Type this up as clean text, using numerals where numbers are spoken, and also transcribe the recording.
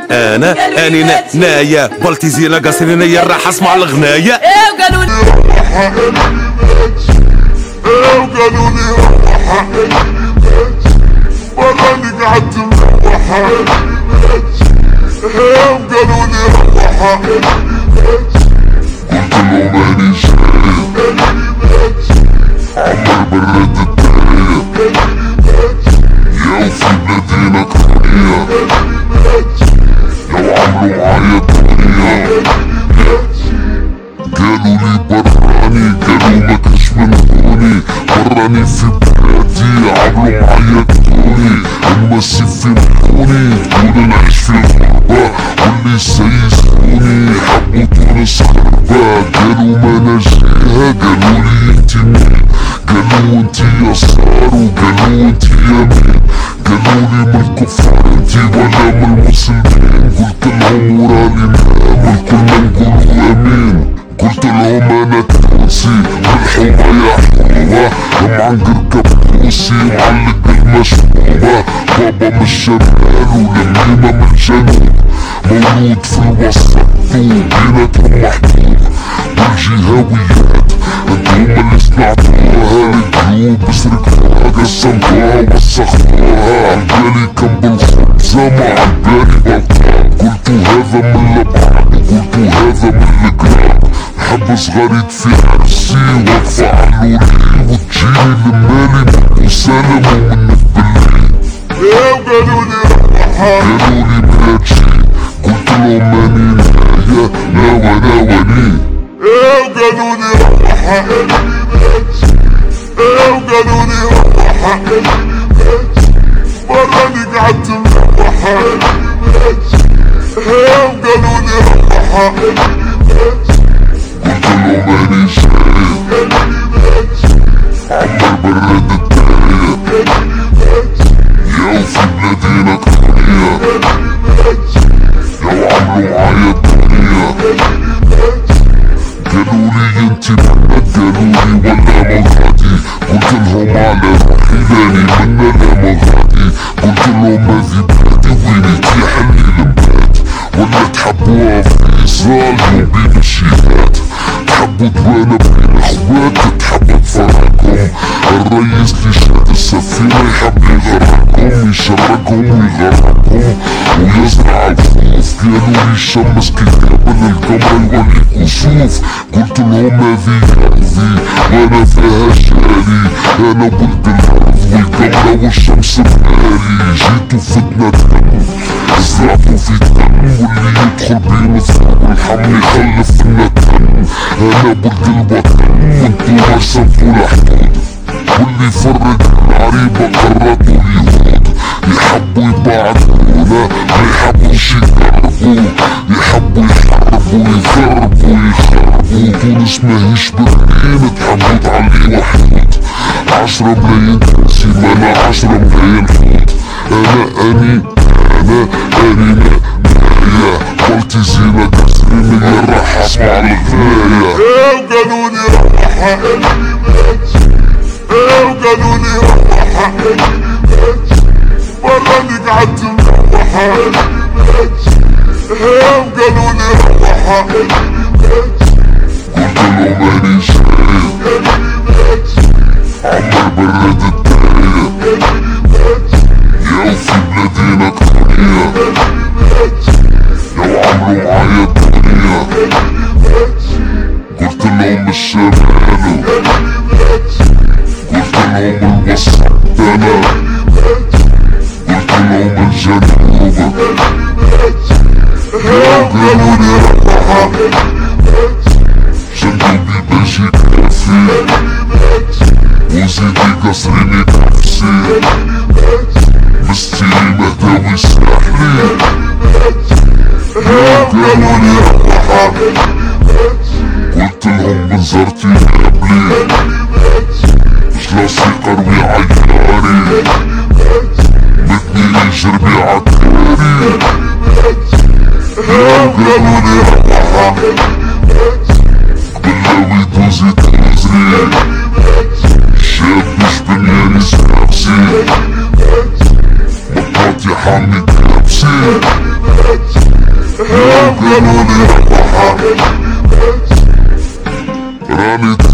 انا نايا بلتي زينة قصرينا يا راح اسمع الغناية. وقالوا لي وقالوا لي وراني قعدت مروحة وقالوا لي قلت لهم ماني شايف عمر برد الدنيا يا وفي بلادينا كرونية لو عملوا معايا الدنيا قالوا لي براني قالوا ما كاش من هوني براني في بلادي عملوا معايا كتوني المسي في مكوني تقول نعيش في الغربة واللي سيسوني حبوا تونس خربة قالوا ما نجيها قالوا لي انتي مين قالوا انتي يسار وقالوا انتي يمين قالوا لي من الكفار انتي ولا من المسلمين قلت لهم وراني نعمل كلنا نقولوا امين قلت لهم انا تونسي والحومة يا حومة معقر كابوسي معلق المشروبة بابا من الشمال ولميمة من الجنوب مولود في الوسط وبيناتهم محبوب والجهاويات انتم اللي صنعتوها للجيوب سرقتوها قسمتوها وسختوها عالبالي كان بالخبزة مع عالبالي بلقاء قلتو هذا من الابعاد وقلتو هذا من القراب حب صغاريت في عرسي واقفة علولي وتجيني لمالي وسلم ومنك بالليل وقالوا لي قالوا لي بلادشي قلت لهم ماني نايا لا ولا وني وقالوا لي وقالوا لي وراني قعدت مروحة وقالوا لي قلت لهم ماني شايف عمر برد الدنيا يا وفي بلادينا كرونية لو عملوا معايا الدنيا قالوا لي انتي بنات قالوا لي ولا مغادي قلت لهم على روحي لاني منا لا مغادي قلت لهم هذي بلادي ويني تيحلي المبات ولا تحبوها في إسرائيل وبين الشيخات تحبوا دوانا بين اخوات تحبوا تفرقكم الرئيس اللي شاد السفينة يحب يغرقكم يشركهم ويغرقكم ويزرع الخوف قالوا لي الشمس كتابة للقمر يولي كسوف قلت لهم هذي أرضي وانا فيها شالي انا ولد الارض والقمر والشمس بقالي جيتوا فتنة دم زرعتوا في الدم واللي يدخل بين الثور والحمل يخلف لنا الدم انا ولد الوطن وانتو رسمتوا الحدود واللي يفرق العريبة قررتوا اليهود يحبوا يبعدونا ما يحبوش يقربوا يحبوا يحاربوا يضربوا يخربوا تونس ماهيش برلين تحبوا تعلي وحدود 10 ملايين تونسي ما انا 10 ملايين حوت اني نايا قلتي زينة قصريني راح اسمع الغناية وقالوا لي وقالوا لي وراني قعدت مروحة وقالوا لي قلت لهم ماني شايف عمر برد الدنيا يا وفي بلادينا كرونية لو عملوا معايا الدنيا قلت لهم الشمال قلت لهم الوسط انا قلت لهم الجنوب قالوا لي جنوبي باجي كافي وزيدي قصريني نفسي مستي مهداوي ساحلي قالوا لي قلت لهم بنزرتي قبلي جلاسي قروي عياري مدني جربي عكاري قالوا لي قبلاوي دوزي تغزري شاب مش بنياني سنفسي مطاطي حامي كابسي قالوا لي روحها راني